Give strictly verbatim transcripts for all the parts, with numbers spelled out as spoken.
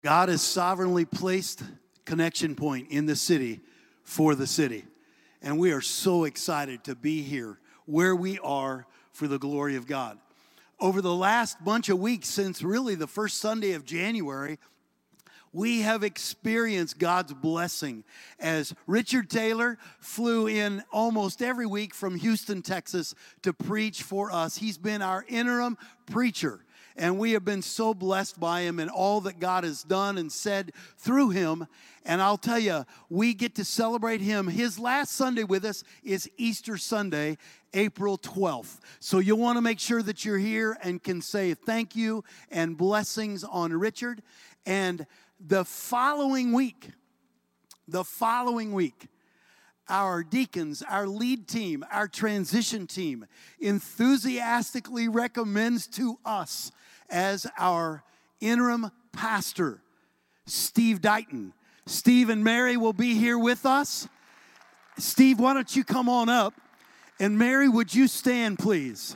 God has sovereignly placed Connection Point in the city for the city. And we are so excited to be here where we are for the glory of God. Over the last bunch of weeks, since really the first Sunday of January, we have experienced God's blessing as Richard Taylor flew in almost every week from Houston, Texas to preach for us. He's been our interim preacher, and we have been so blessed by him and all that God has done and said through him. And I'll tell you, we get to celebrate him. His last Sunday with us is Easter Sunday, April twelfth. So you'll want to make sure that you're here and can say thank you and blessings on Richard. And the following week, the following week, our deacons, our lead team, our transition team enthusiastically recommends to us as our interim pastor, Steve Dighton. Steve and Mary will be here with us. Steve, why don't you come on up? And Mary, would you stand, please?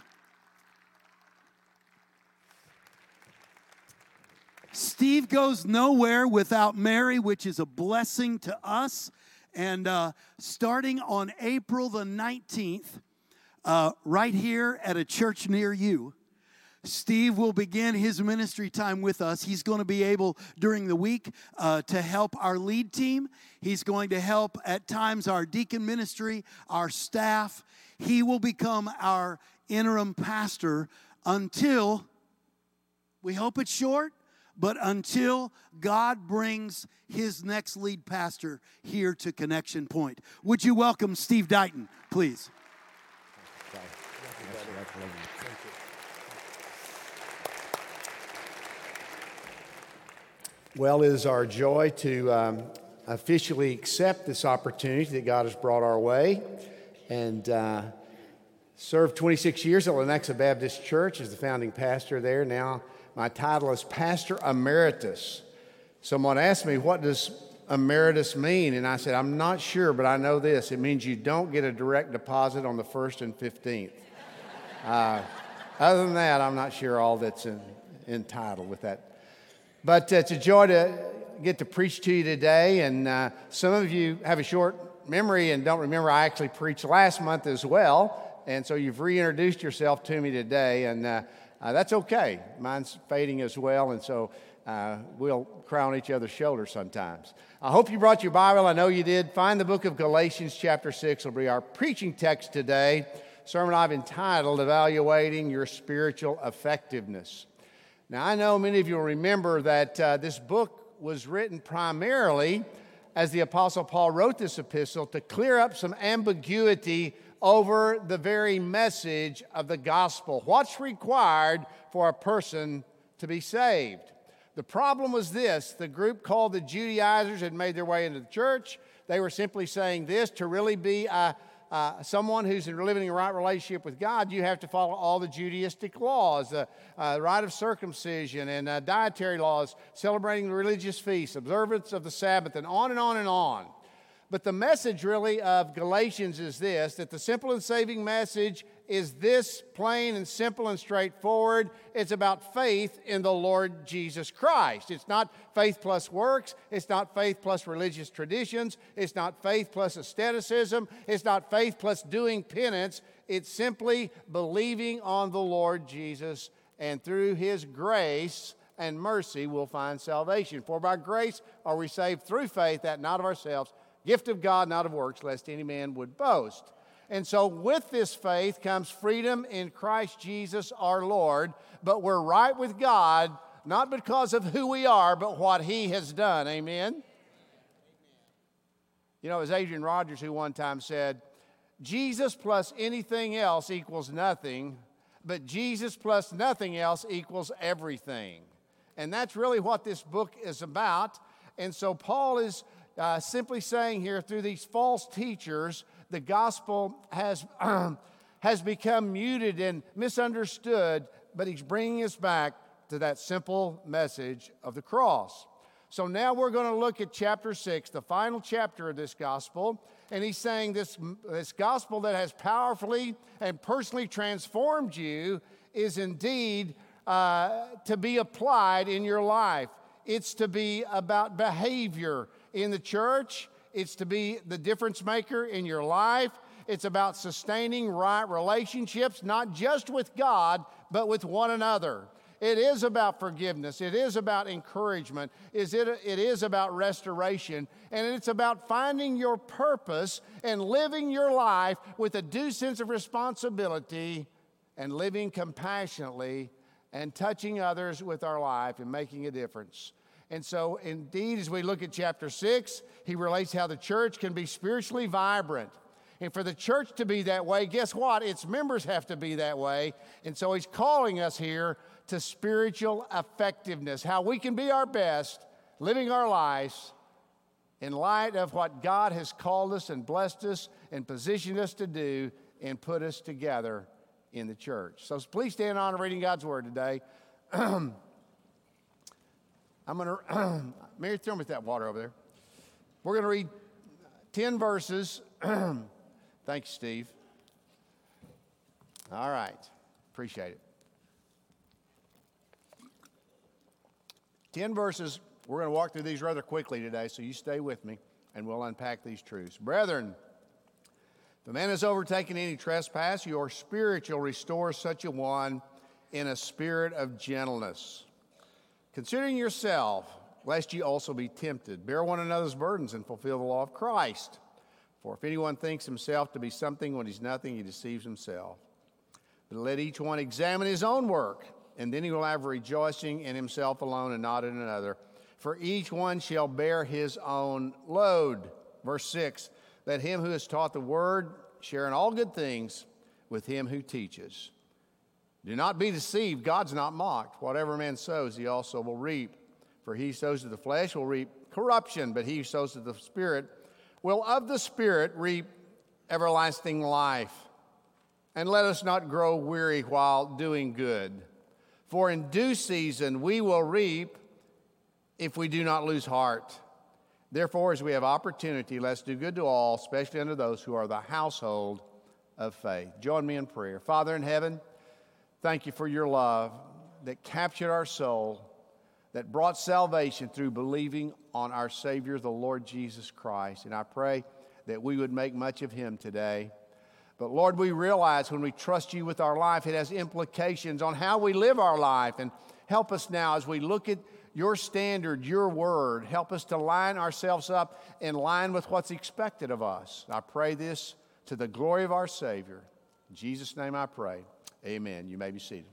Steve goes nowhere without Mary, which is a blessing to us. And uh, starting on April the nineteenth, uh, right here at a church near you, Steve will begin his ministry time with us. He's going to be able during the week uh, to help our lead team. He's going to help at times our deacon ministry, our staff. He will become our interim pastor until, we hope it's short, but until God brings his next lead pastor here to Connection Point. Would you welcome Steve Dighton, please? Well, it is our joy to um, officially accept this opportunity that God has brought our way and uh, served twenty-six years at Lenexa Baptist Church as the founding pastor there. Now my title is Pastor Emeritus. Someone asked me, what does emeritus mean? And I said, I'm not sure, but I know this. It means you don't get a direct deposit on the first and fifteenth. Uh, other than that, I'm not sure all that's in, entitled with that. But uh, it's a joy to get to preach to you today. And uh, some of you have a short memory and don't remember I actually preached last month as well. And so you've reintroduced yourself to me today. And uh, uh, that's okay. Mine's fading as well. And so uh, we'll cry on each other's shoulders sometimes. I hope you brought your Bible. I know you did. Find the book of Galatians chapter six. It'll be our preaching text today. Sermon I've entitled, Evaluating Your Spiritual Effectiveness. Now, I know many of you will remember that uh, this book was written primarily as the Apostle Paul wrote this epistle to clear up some ambiguity over the very message of the gospel. What's required for a person to be saved? The problem was this. The group called the Judaizers had made their way into the church. They were simply saying this: to really be a Uh, someone who's living in a right relationship with God, you have to follow all the Judaistic laws, the uh, rite of circumcision and uh, dietary laws, celebrating the religious feasts, observance of the Sabbath, and on and on and on. But the message really of Galatians is this, that the simple and saving message is this, plain and simple and straightforward. It's about faith in the Lord Jesus Christ. It's not faith plus works. It's not faith plus religious traditions. It's not faith plus asceticism. It's not faith plus doing penance. It's simply believing on the Lord Jesus, and through his grace and mercy we'll find salvation. For by grace are we saved through faith, that not of ourselves, gift of God, not of works, lest any man would boast. And so with this faith comes freedom in Christ Jesus our Lord, but we're right with God, not because of who we are, but what he has done. Amen? You know, it was Adrian Rogers who one time said, Jesus plus anything else equals nothing, but Jesus plus nothing else equals everything. And that's really what this book is about. And so Paul is uh, simply saying here, through these false teachers, the gospel has, has become muted and misunderstood, but he's bringing us back to that simple message of the cross. So now we're going to look at chapter six, the final chapter of this gospel. And he's saying this, this gospel that has powerfully and personally transformed you is indeed uh, to be applied in your life. It's to be about behavior in the church. It's to be the difference maker in your life. It's about sustaining right relationships, not just with God, but with one another. It is about forgiveness. It is about encouragement. Is it, it is about restoration. And it's about finding your purpose and living your life with a due sense of responsibility and living compassionately and touching others with our life and making a difference. And so, indeed, as we look at chapter six, he relates how the church can be spiritually vibrant. And for the church to be that way, guess what? Its members have to be that way. And so he's calling us here to spiritual effectiveness, how we can be our best, living our lives in light of what God has called us and blessed us and positioned us to do and put us together in the church. So please stand on reading God's word today. I'm going to, Mary, throw me that water over there. We're going to read ten verses. Thanks, Steve. All right. Appreciate it. Ten verses. We're going to walk through these rather quickly today, so you stay with me, and we'll unpack these truths. Brethren, if a man has overtaken any trespass, your spiritual restores such a one in a spirit of gentleness. Considering yourself, lest ye also be tempted, bear one another's burdens and fulfill the law of Christ. For if anyone thinks himself to be something when he's nothing, he deceives himself. But let each one examine his own work, and then he will have rejoicing in himself alone and not in another. For each one shall bear his own load. Verse six, let him who is taught the word share in all good things with him who teaches. Do not be deceived, God's not mocked. Whatever man sows, he also will reap. For he who sows to the flesh will reap corruption, but he who sows to the Spirit will of the Spirit reap everlasting life. And let us not grow weary while doing good. For in due season we will reap if we do not lose heart. Therefore, as we have opportunity, let's do good to all, especially unto those who are the household of faith. Join me in prayer. Father in heaven, thank you for your love that captured our soul, that brought salvation through believing on our Savior, the Lord Jesus Christ. And I pray that we would make much of him today. But Lord, we realize when we trust you with our life, it has implications on how we live our life. And help us now as we look at your standard, your word. Help us to line ourselves up in line with what's expected of us. I pray this to the glory of our Savior. In Jesus' name I pray. Amen. You may be seated.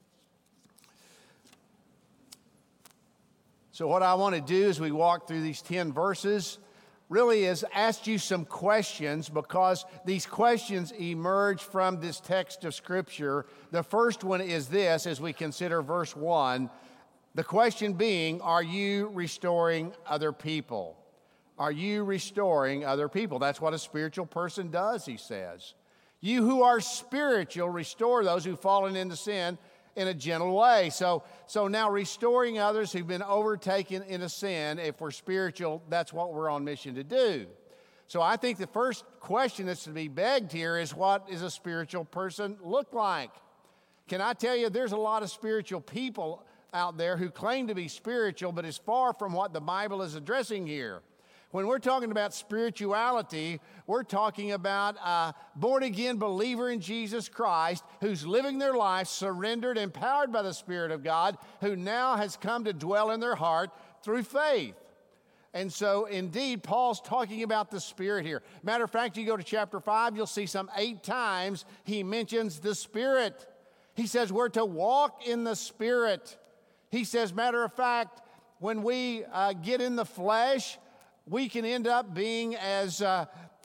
So what I want to do as we walk through these ten verses really is ask you some questions, because these questions emerge from this text of Scripture. The first one is this, as we consider verse one. The question being, are you restoring other people? Are you restoring other people? That's what a spiritual person does, he says. You who are spiritual, restore those who've fallen into sin in a gentle way. So, so now restoring others who've been overtaken in a sin, if we're spiritual, that's what we're on mission to do. So I think the first question that's to be begged here is, what does a spiritual person look like? Can I tell you, there's a lot of spiritual people out there who claim to be spiritual, but is far from what the Bible is addressing here. When we're talking about spirituality, we're talking about a born-again believer in Jesus Christ who's living their life surrendered, empowered by the Spirit of God, who now has come to dwell in their heart through faith. And so, indeed, Paul's talking about the Spirit here. Matter of fact, you go to chapter five, you'll see some eight times he mentions the Spirit. He says we're to walk in the Spirit. He says, matter of fact, when we uh, get in the flesh, we can end up being as, uh,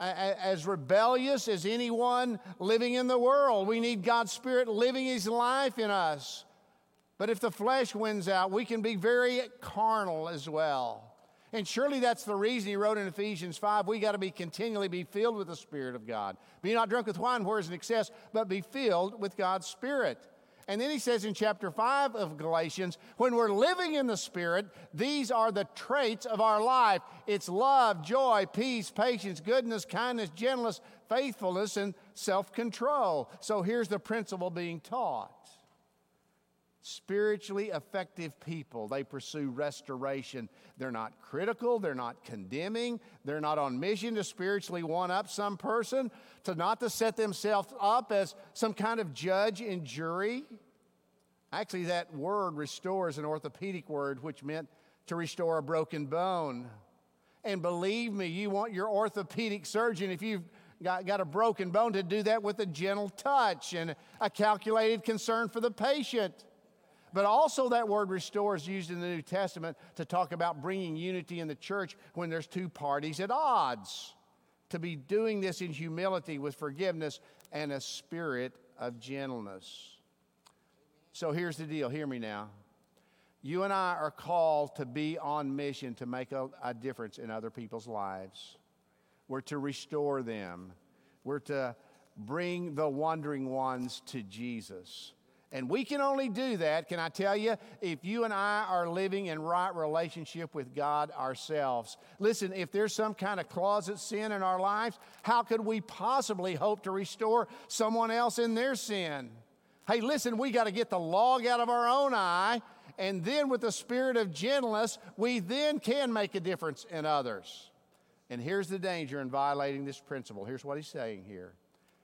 as rebellious as anyone living in the world. We need God's Spirit living his life in us. But if the flesh wins out, we can be very carnal as well. And surely that's the reason he wrote in Ephesians five, we got to be continually be filled with the Spirit of God. Be not drunk with wine, where is an excess, but be filled with God's Spirit. And then he says in chapter five of Galatians, when we're living in the Spirit, these are the traits of our life. It's love, joy, peace, patience, goodness, kindness, gentleness, faithfulness, and self-control. So here's the principle being taught. Spiritually effective people, they pursue restoration. They're not critical, they're not condemning, they're not on mission to spiritually one-up some person, to not to set themselves up as some kind of judge and jury. Actually, that word restore is an orthopedic word, which meant to restore a broken bone. And believe me, you want your orthopedic surgeon, if you've got, got a broken bone, to do that with a gentle touch and a calculated concern for the patient. But also that word restore is used in the New Testament to talk about bringing unity in the church when there's two parties at odds. To be doing this in humility with forgiveness and a spirit of gentleness. So here's the deal. Hear me now. You and I are called to be on mission to make a, a difference in other people's lives. We're to restore them. We're to bring the wandering ones to Jesus. And we can only do that, can I tell you, if you and I are living in right relationship with God ourselves. Listen, if there's some kind of closet sin in our lives, how could we possibly hope to restore someone else in their sin? Hey, listen, we got to get the log out of our own eye, and then with the spirit of gentleness, we then can make a difference in others. And here's the danger in violating this principle. Here's what he's saying here.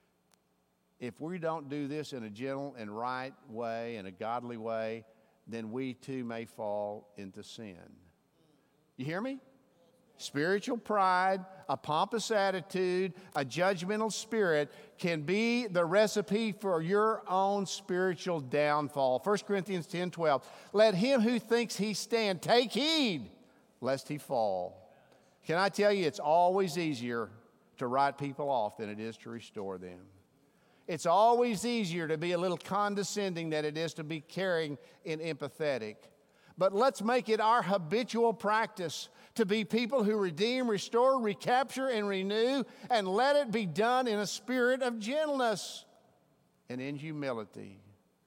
If we don't do this in a gentle and right way, in a godly way, then we too may fall into sin. You hear me? Spiritual pride, a pompous attitude, a judgmental spirit can be the recipe for your own spiritual downfall. First Corinthians ten twelve. Let him who thinks he stand take heed lest he fall. Can I tell you, it's always easier to write people off than it is to restore them. It's always easier to be a little condescending than it is to be caring and empathetic. But let's make it our habitual practice to be people who redeem, restore, recapture, and renew, and let it be done in a spirit of gentleness and in humility.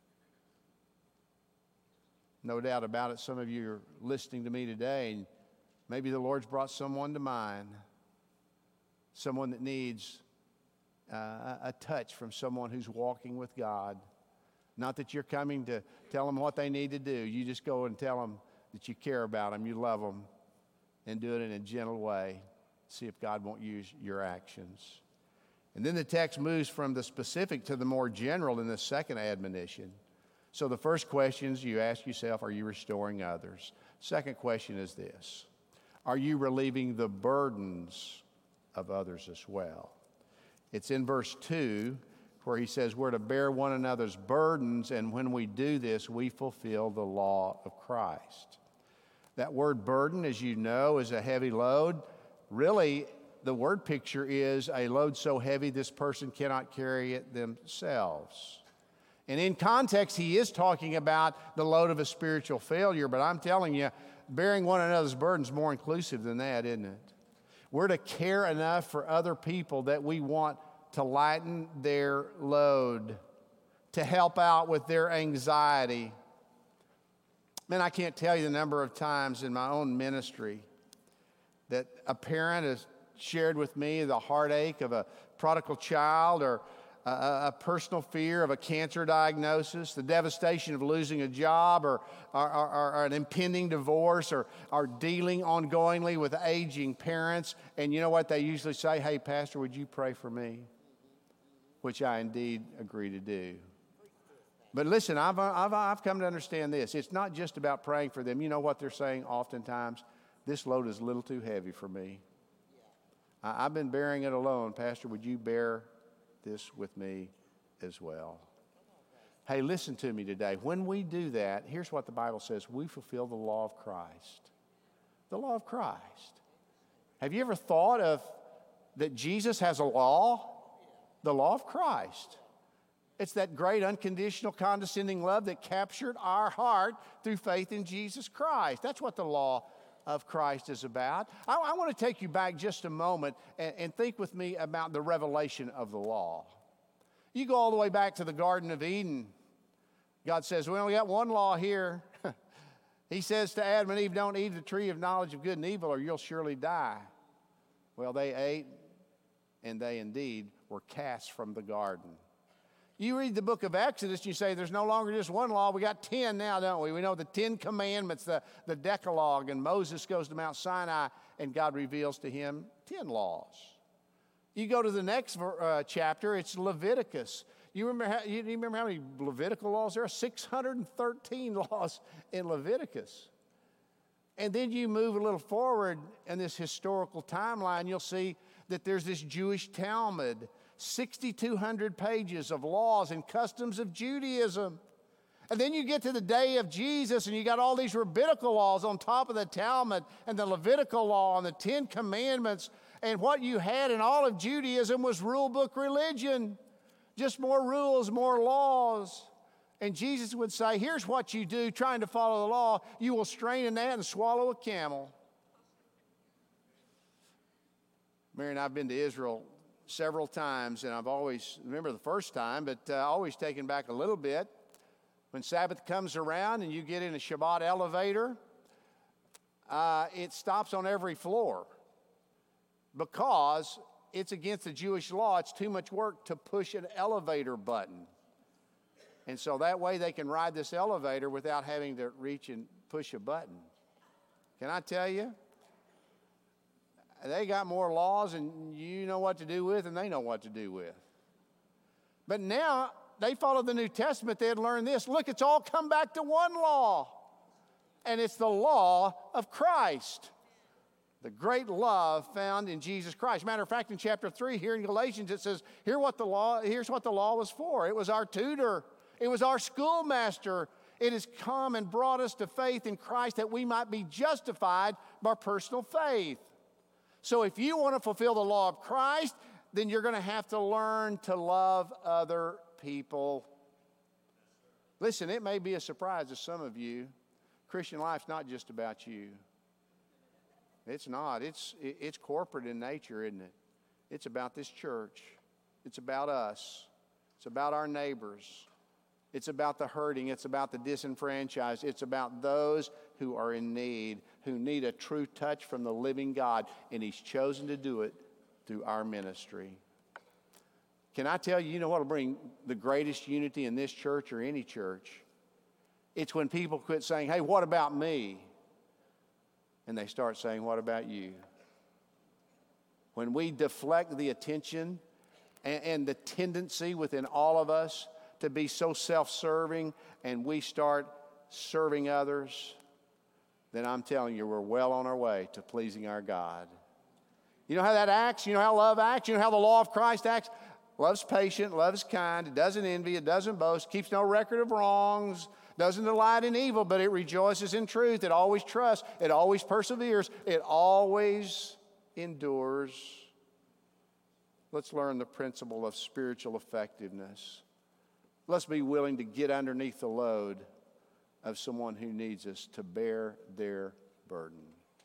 No doubt about it, some of you are listening to me today, and maybe the Lord's brought someone to mind, someone that needs Uh, a touch from someone who's walking with God. Not that you're coming to tell them what they need to do. You just go and tell them that you care about them, you love them, and do it in a gentle way. See if God won't use your actions. And then the text moves from the specific to the more general in the second admonition. So the first question is you ask yourself, are you restoring others? Second question is this: are you relieving the burdens of others as well? It's in verse two where he says we're to bear one another's burdens, and when we do this, we fulfill the law of Christ. That word burden, as you know, is a heavy load. Really, the word picture is a load so heavy this person cannot carry it themselves. And in context, he is talking about the load of a spiritual failure, but I'm telling you, bearing one another's burdens is more inclusive than that, isn't it? We're to care enough for other people that we want to lighten their load, to help out with their anxiety. Man, I can't tell you the number of times in my own ministry that a parent has shared with me the heartache of a prodigal child, or a, a personal fear of a cancer diagnosis, the devastation of losing a job, or, or, or, or an impending divorce, or, or dealing ongoingly with aging parents. And you know what they usually say? Hey, Pastor, would you pray for me? Which I indeed agree to do. But listen, I've, I've, I've come to understand this. It's not just about praying for them. You know what they're saying oftentimes? This load is a little too heavy for me. I, I've been bearing it alone. Pastor, would you bear this with me as well? Hey, listen to me today. When we do that, here's what the Bible says: we fulfill the law of Christ. The law of Christ. Have you ever thought of that Jesus has a law? The law of Christ. It's that great unconditional condescending love that captured our heart through faith in Jesus Christ. That's what the law of Christ is about. I, I want to take you back just a moment and, and think with me about the revelation of the law. You go all the way back to the Garden of Eden. God says, well, we got one law here. He says to Adam and Eve, don't eat of the tree of knowledge of good and evil or you'll surely die. Well, they ate, and they indeed were cast from the garden. You read the book of Exodus, and you say there's no longer just one law. We got ten now, don't we? We know the Ten Commandments, the, the Decalogue, and Moses goes to Mount Sinai, and God reveals to him ten laws. You go to the next uh, chapter, it's Leviticus. You remember, how, you remember how many Levitical laws there are? six hundred thirteen laws in Leviticus. And then you move a little forward in this historical timeline, you'll see that there's this Jewish Talmud, sixty-two hundred pages of laws and customs of Judaism. And then you get to the day of Jesus, and you got all these rabbinical laws on top of the Talmud and the Levitical law and the Ten Commandments. And what you had in all of Judaism was rule book religion. Just more rules, more laws. And Jesus would say, here's what you do trying to follow the law. You will strain a gnat and swallow a camel. Mary and I have been to Israel several times, and I've always, remember the first time, but uh, always taken back a little bit. When Sabbath comes around and you get in a Shabbat elevator, uh, it stops on every floor because it's against the Jewish law. It's too much work to push an elevator button. And so that way they can ride this elevator without having to reach and push a button. Can I tell you? They got more laws and you know what to do with and they know what to do with. But now they follow the New Testament. They had learned this. Look, it's all come back to one law. And it's the law of Christ. The great love found in Jesus Christ. Matter of fact, in chapter three here in Galatians, it says, Here what the law, here's what the law was for. It was our tutor. It was our schoolmaster. It has come and brought us to faith in Christ that we might be justified by personal faith. So if you want to fulfill the law of Christ, then you're going to have to learn to love other people. Listen, it may be a surprise to some of you. Christian life's not just about you. It's not. It's, it's corporate in nature, isn't it? It's about this church. It's about us. It's about our neighbors. It's about the hurting. It's about the disenfranchised. It's about those who are in need, who need a true touch from the living God, and He's chosen to do it through our ministry. Can I tell you, you know what will bring the greatest unity in this church or any church? It's when people quit saying, hey, what about me? And they start saying, what about you? When we deflect the attention and, and the tendency within all of us to be so self-serving, and we start serving others, then I'm telling you, we're well on our way to pleasing our God. You know how that acts? You know how love acts? You know how the law of Christ acts? Love's patient, love's kind, it doesn't envy, it doesn't boast, keeps no record of wrongs, doesn't delight in evil, but it rejoices in truth, it always trusts, it always perseveres, it always endures. Let's learn the principle of spiritual effectiveness. Let's be willing to get underneath the load of someone who needs us to bear their burden.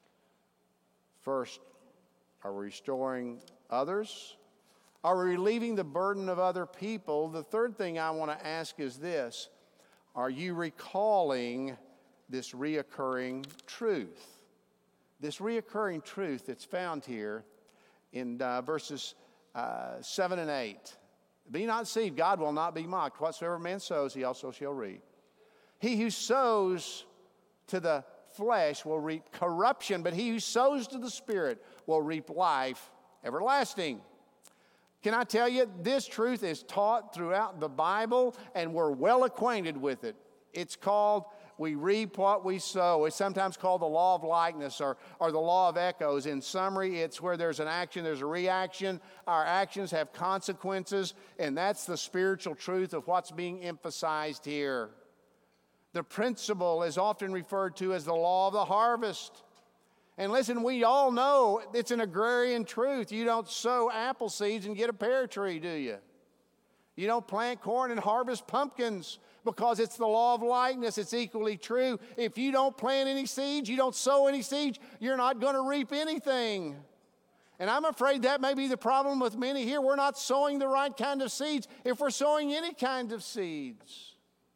First, are we restoring others? Are we relieving the burden of other people? The third thing I want to ask is this. Are you recalling this reoccurring truth? This reoccurring truth that's found here in uh, verses uh, seven and eight. Be not deceived, God will not be mocked. Whatsoever man sows, he also shall reap. He who sows to the flesh will reap corruption, but he who sows to the Spirit will reap life everlasting. Can I tell you, this truth is taught throughout the Bible, and we're well acquainted with it. It's called, we reap what we sow. It's sometimes called the law of likeness or, or the law of echoes. In summary, it's where there's an action, there's a reaction. Our actions have consequences, and that's the spiritual truth of what's being emphasized here. The principle is often referred to as the law of the harvest. And listen, we all know it's an agrarian truth. You don't sow apple seeds and get a pear tree, do you? You don't plant corn and harvest pumpkins because it's the law of likeness. It's equally true. If you don't plant any seeds, you don't sow any seeds, you're not going to reap anything. And I'm afraid that may be the problem with many here. We're not sowing the right kind of seeds if we're sowing any kind of seeds.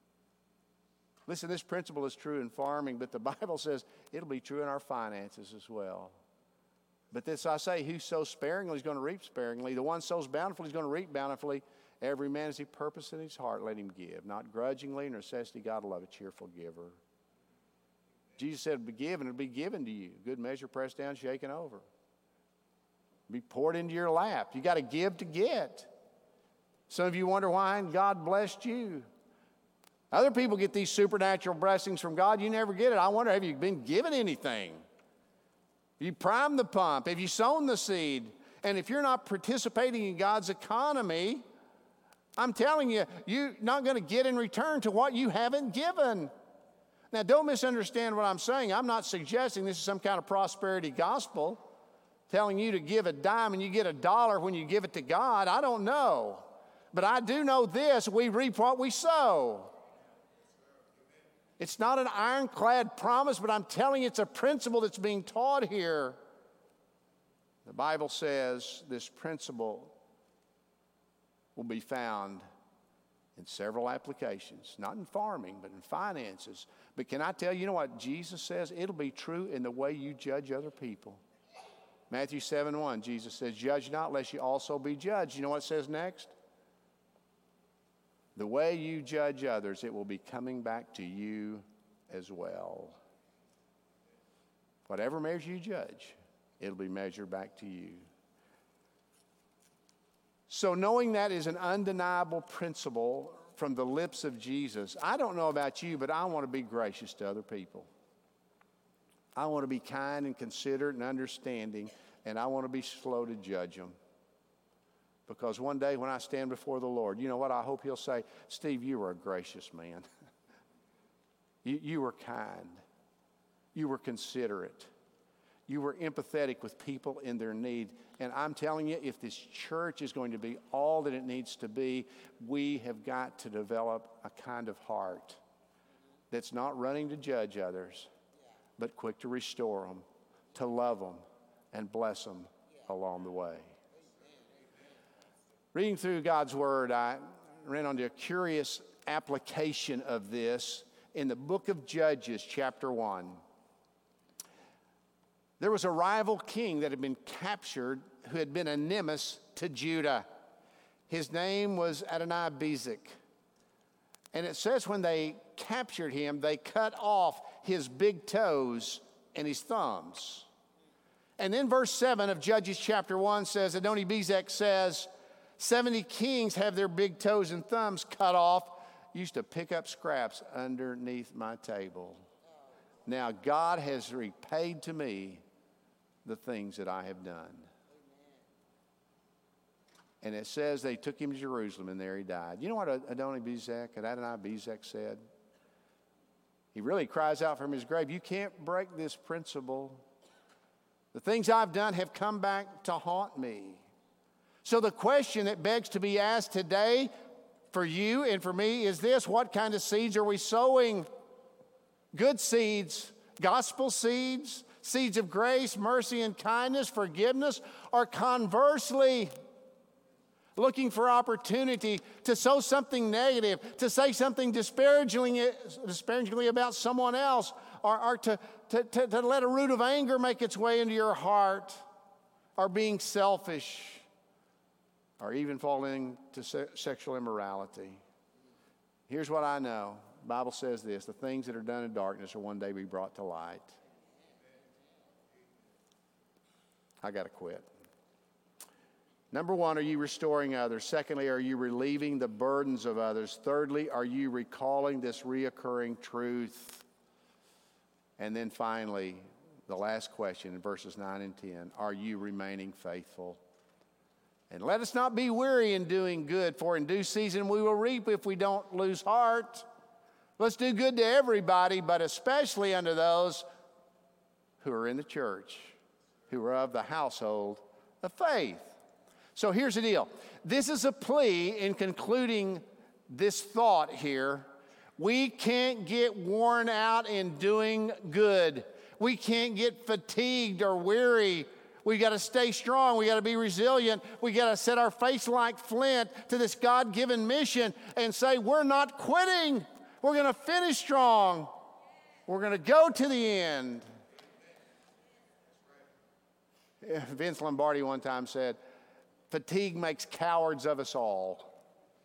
Listen, this principle is true in farming, but the Bible says it'll be true in our finances as well. But this I say, who sows sparingly is going to reap sparingly. The one sows bountifully is going to reap bountifully. Every man as he purpose in his heart, let him give, not grudgingly nor necessity. God will love a cheerful giver. Jesus said, be given, it'll be given to you. Good measure, pressed down, shaken over. Be poured into your lap. You got to give to get. Some of you wonder why God blessed you. Other people get these supernatural blessings from God. You never get it. I wonder, have you been given anything? Have you primed the pump? Have you sown the seed? And if you're not participating in God's economy, I'm telling you, you're not going to get in return to what you haven't given. Now, don't misunderstand what I'm saying. I'm not suggesting this is some kind of prosperity gospel, telling you to give a dime and you get a dollar when you give it to God. I don't know. But I do know this, we reap what we sow. It's not an ironclad promise, but I'm telling you it's a principle that's being taught here. The Bible says this principle will be found in several applications, not in farming, but in finances. But can I tell you, you know what Jesus says? It'll be true in the way you judge other people. Matthew seven one, Jesus says, judge not lest you also be judged. You know what it says next? The way you judge others, it will be coming back to you as well. Whatever measure you judge, it'll be measured back to you. So knowing that is an undeniable principle from the lips of Jesus, I don't know about you, but I want to be gracious to other people. I want to be kind and considerate and understanding, and I want to be slow to judge them. Because one day when I stand before the Lord, you know what? I hope He'll say, Steve, you were a gracious man. you, you were kind. You were considerate. You were empathetic with people in their need. And I'm telling you, if this church is going to be all that it needs to be, we have got to develop a kind of heart that's not running to judge others, but quick to restore them, to love them, and bless them along the way. Reading through God's Word, I ran onto a curious application of this in the book of Judges, chapter one. There was a rival king that had been captured who had been a nemesis to Judah. His name was Adonai-Bezek. And it says when they captured him, they cut off his big toes and his thumbs. And then verse seven of Judges chapter one says, Adonai-Bezek says, seventy kings have their big toes and thumbs cut off, used to pick up scraps underneath my table. Now God has repaid to me the things that I have done. And it says they took him to Jerusalem, and there he died. You know what Adonai-Bezek, Adonai-Bezek said? He really cries out from his grave, you can't break this principle. The things I've done have come back to haunt me. So the question that begs to be asked today for you and for me is this: what kind of seeds are we sowing? Good seeds, gospel seeds, seeds of grace, mercy, and kindness, forgiveness, or conversely, looking for opportunity to sow something negative, to say something disparagingly, disparagingly about someone else, or, or to, to, to, to let a root of anger make its way into your heart, or being selfish, or even falling to se- sexual immorality. Here's what I know. The Bible says this: the things that are done in darkness will one day be brought to light. I got to quit. Number one, are you restoring others? Secondly, are you relieving the burdens of others? Thirdly, are you recalling this reoccurring truth? And then finally, the last question in verses nine and ten, are you remaining faithful? And let us not be weary in doing good, for in due season we will reap if we don't lose heart. Let's do good to everybody, but especially unto those who are in the church, who are of the household of faith. So here's the deal. This is a plea in concluding this thought here. We can't get worn out in doing good. We can't get fatigued or weary. We got to stay strong. We got to be resilient. We got to set our face like flint to this God-given mission and say, we're not quitting. We're going to finish strong. We're going to go to the end. Vince Lombardi one time said, fatigue makes cowards of us all.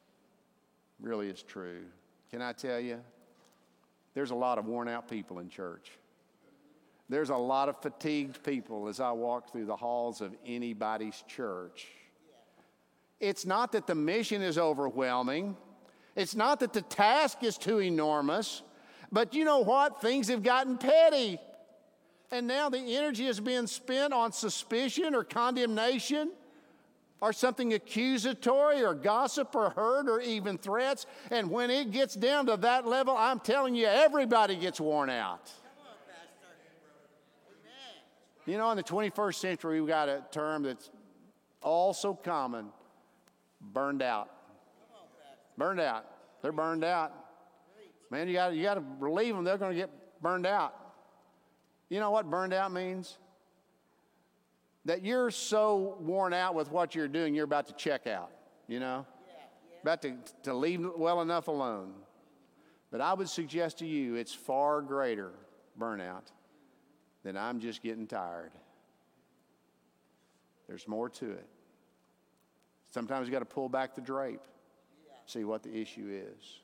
really is true. Can I tell you, there's a lot of worn out people in church. There's a lot of fatigued people as I walk through the halls of anybody's church. It's not that the mission is overwhelming. It's not that the task is too enormous. But you know what? Things have gotten petty. And now the energy is being spent on suspicion or condemnation or something accusatory or gossip or hurt or even threats. And when it gets down to that level, I'm telling you, everybody gets worn out. You know, in the twenty-first century, we've got a term that's also common, burned out. Burned out. They're burned out. Man, you got you got to relieve them. They're going to get burned out. You know what burned out means? That you're so worn out with what you're doing, you're about to check out, you know? Yeah, yeah. About to, to leave well enough alone. But I would suggest to you it's far greater burnout than I'm just getting tired. There's more to it. Sometimes you got to pull back the drape, yeah. See what the issue is.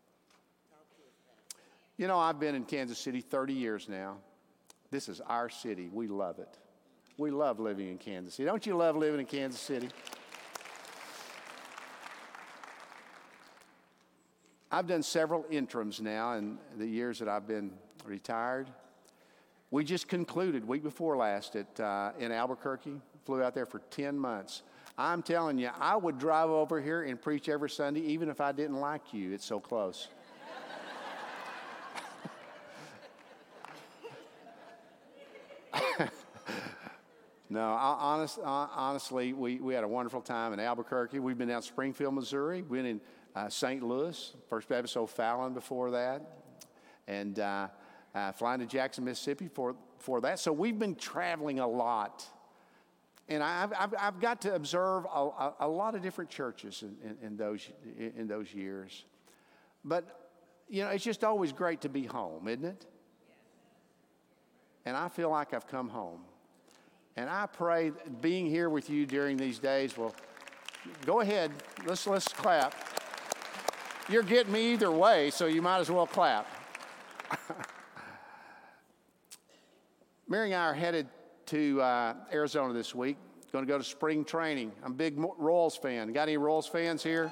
You know, I've been in Kansas City thirty years now. This is our city. We love it. We love living in Kansas City. Don't you love living in Kansas City? I've done several interims now in the years that I've been retired. We just concluded week before last at uh, in Albuquerque. Flew out there for ten months. I'm telling you, I would drive over here and preach every Sunday, even if I didn't like you. It's so close. No, I, honest, uh, honestly, we, we had a wonderful time in Albuquerque. We've been down Springfield, Missouri. We've been in uh, Saint Louis, First Baptist O'Fallon before that, and uh, uh, flying to Jackson, Mississippi for, for that. So we've been traveling a lot. And I've, I've, I've got to observe a, a, a lot of different churches in, in, in, those, in those years. But, you know, it's just always great to be home, isn't it? And I feel like I've come home. And I pray being here with you during these days will, go ahead, let's, let's clap. You're getting me either way, so you might as well clap. Mary and I are headed to uh, Arizona this week. Going to go to spring training. I'm a big Royals fan. Got any Royals fans here?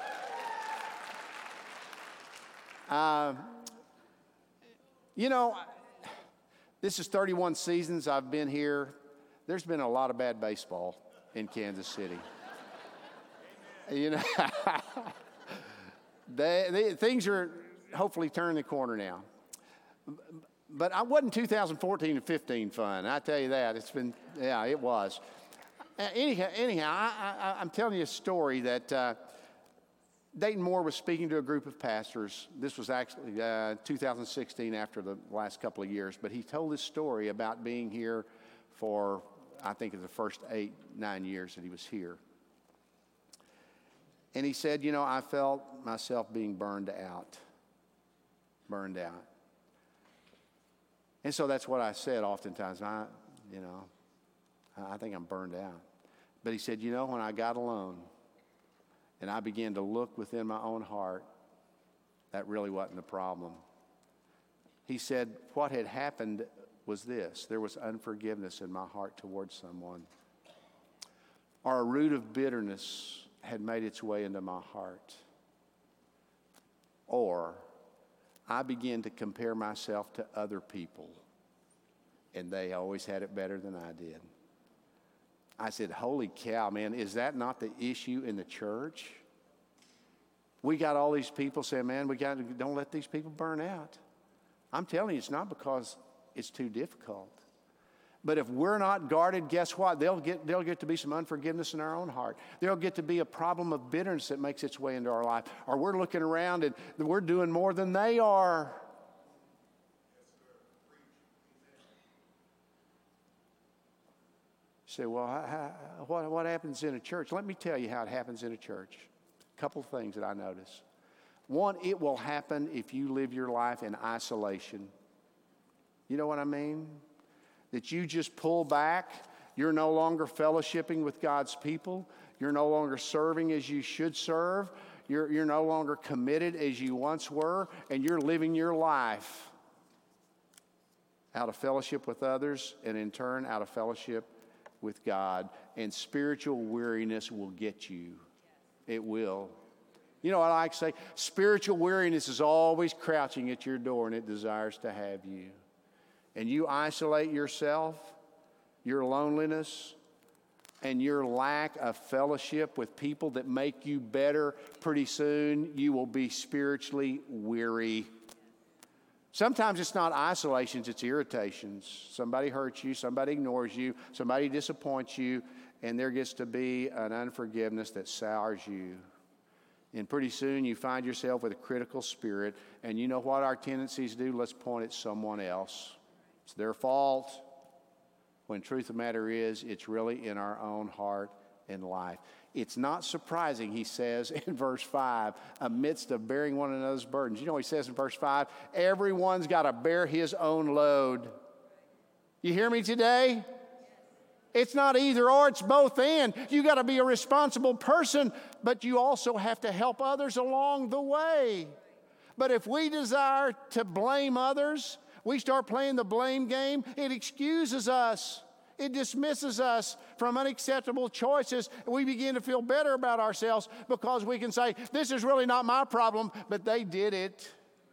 Uh, you know, this is thirty-one seasons I've been here. There's been a lot of bad baseball in Kansas City. You know, they, they, things are hopefully turning the corner now. But I wasn't two thousand fourteen and fifteen fun. I tell you that. It's been, yeah, it was. Uh, anyhow, anyhow I, I, I'm telling you a story that uh, Dayton Moore was speaking to a group of pastors. This was actually uh, two thousand sixteen, after the last couple of years. But he told this story about being here for, I think, the first eight, nine years that he was here. And he said, you know, I felt myself being burned out. Burned out. And so that's what I said oftentimes. I, you know, I think I'm burned out. But he said, you know, when I got alone and I began to look within my own heart, that really wasn't the problem. He said, what had happened was this. There was unforgiveness in my heart towards someone. Or a root of bitterness had made its way into my heart. Or I began to compare myself to other people, and they always had it better than I did. I said, holy cow, man, is that not the issue in the church? We got all these people saying, man, we got to, don't let these people burn out. I'm telling you, it's not because it's too difficult. But if we're not guarded, guess what? They'll get, they'll get to be some unforgiveness in our own heart. There'll get to be a problem of bitterness that makes its way into our life. Or we're looking around and we're doing more than they are. You say, well, how, what, what happens in a church? Let me tell you how it happens in a church. A couple of things that I notice. One, it will happen if you live your life in isolation. You know what I mean? That you just pull back. You're no longer fellowshipping with God's people. You're no longer serving as you should serve. You're, you're no longer committed as you once were, and you're living your life out of fellowship with others, and in turn, out of fellowship with God. And spiritual weariness will get you. It will. You know what I like to say? Spiritual weariness is always crouching at your door, and it desires to have you. And you isolate yourself, your loneliness, and your lack of fellowship with people that make you better, pretty soon you will be spiritually weary. Sometimes it's not isolations, it's irritations. Somebody hurts you, somebody ignores you, somebody disappoints you, and there gets to be an unforgiveness that sours you. And pretty soon you find yourself with a critical spirit, and you know what our tendencies do? Let's point at someone else. It's their fault. When truth of the matter is, it's really in our own heart and life. It's not surprising, he says in verse five, amidst of bearing one another's burdens. You know what he says in verse five? Everyone's got to bear his own load. You hear me today? It's not either or, it's both and. You got to be a responsible person, but you also have to help others along the way. But if we desire to blame others, we start playing the blame game, it excuses us. It dismisses us from unacceptable choices. We begin to feel better about ourselves because we can say, this is really not my problem, but they did it.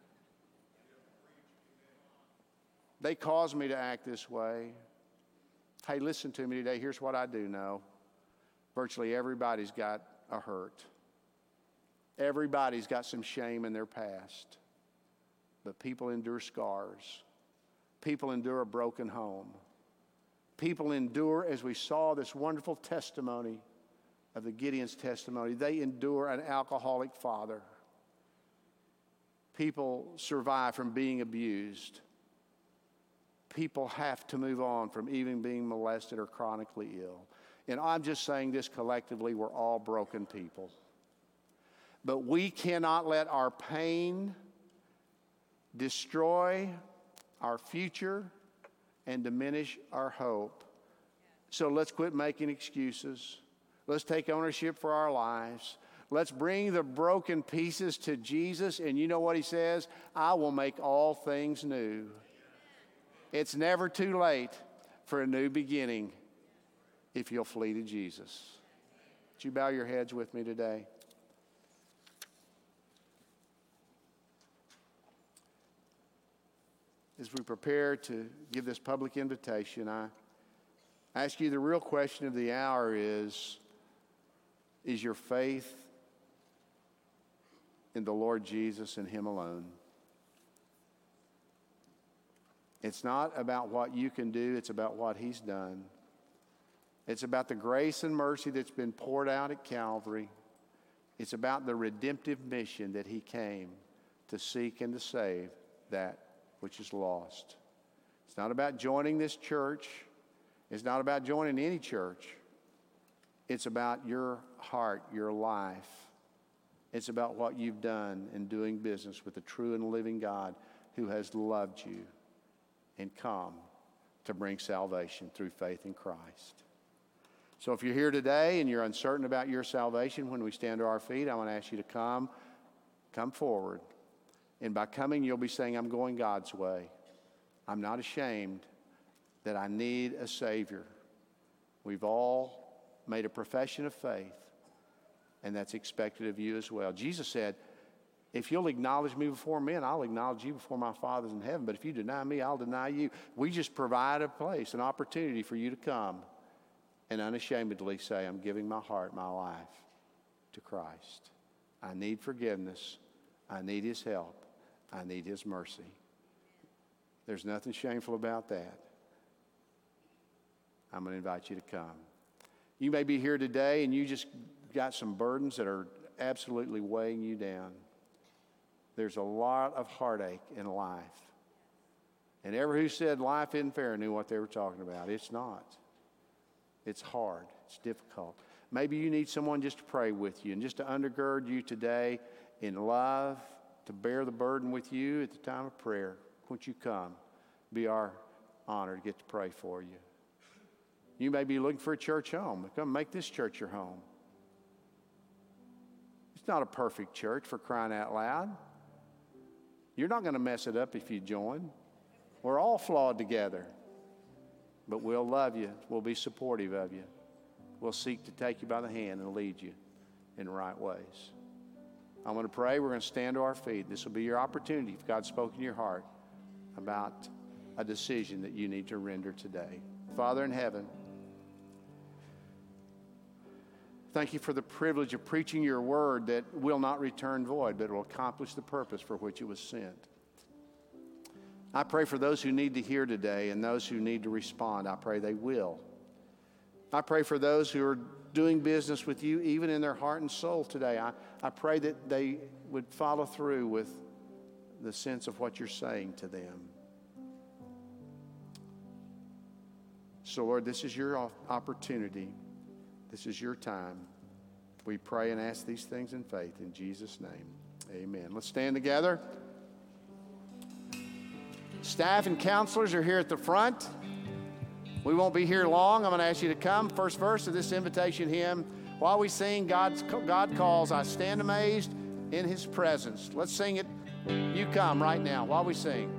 They caused me to act this way. Hey, listen to me today. Here's what I do know. Virtually everybody's got a hurt. Everybody's got some shame in their past. But people endure scars. People endure a broken home. People endure, as we saw this wonderful testimony of the Gideon's testimony, they endure an alcoholic father. People survive from being abused. People have to move on from even being molested or chronically ill. And I'm just saying this collectively, we're all broken people. But we cannot let our pain destroy our future and diminish our hope. So let's quit making excuses. Let's take ownership for our lives. Let's bring the broken pieces to Jesus. And you know what he says? I will make all things new. It's never too late for a new beginning if you'll flee to Jesus. Would you bow your heads with me today? As we prepare to give this public invitation, I ask you the real question of the hour is, is your faith in the Lord Jesus and him alone? It's not about what you can do, it's about what he's done. It's about the grace and mercy that's been poured out at Calvary. It's about the redemptive mission that he came to seek and to save that which is lost. It's not about joining this church. It's not about joining any church. It's about your heart, your life. It's about what you've done in doing business with the true and living God who has loved you and come to bring salvation through faith in Christ. So if you're here today and you're uncertain about your salvation, when we stand to our feet, I want to ask you to come, come forward. And by coming, you'll be saying, I'm going God's way. I'm not ashamed that I need a Savior. We've all made a profession of faith, and that's expected of you as well. Jesus said, if you'll acknowledge me before men, I'll acknowledge you before my Father's in heaven. But if you deny me, I'll deny you. We just provide a place, an opportunity for you to come and unashamedly say, I'm giving my heart, my life to Christ. I need forgiveness. I need his help. I need his mercy. There's nothing shameful about that. I'm going to invite you to come. You may be here today and you just got some burdens that are absolutely weighing you down. There's a lot of heartache in life. And everyone who said life isn't fair knew what they were talking about. It's not. It's hard. It's difficult. Maybe you need someone just to pray with you and just to undergird you today in love, to bear the burden with you at the time of prayer. Won't you come? Be our honor to get to pray for you. You may be looking for a church home. Come make this church your home. It's not a perfect church, for crying out loud. You're not going to mess it up if you join. We're all flawed together. But we'll love you. We'll be supportive of you. We'll seek to take you by the hand and lead you in the right ways. I'm going to pray. We're going to stand to our feet. This will be your opportunity, if God's spoken in your heart, about a decision that you need to render today. Father in heaven, thank you for the privilege of preaching your word that will not return void, but will accomplish the purpose for which it was sent. I pray for those who need to hear today and those who need to respond. I pray they will. I pray for those who are doing business with you, even in their heart and soul today. I, I pray that they would follow through with the sense of what you're saying to them. So, Lord, this is your opportunity. This is your time. We pray and ask these things in faith. In Jesus' name, amen. Let's stand together. Staff and counselors are here at the front. We won't be here long. I'm going to ask you to come. First verse of this invitation hymn. While we sing God's, God Calls, I stand amazed in his presence. Let's sing it. You come right now while we sing.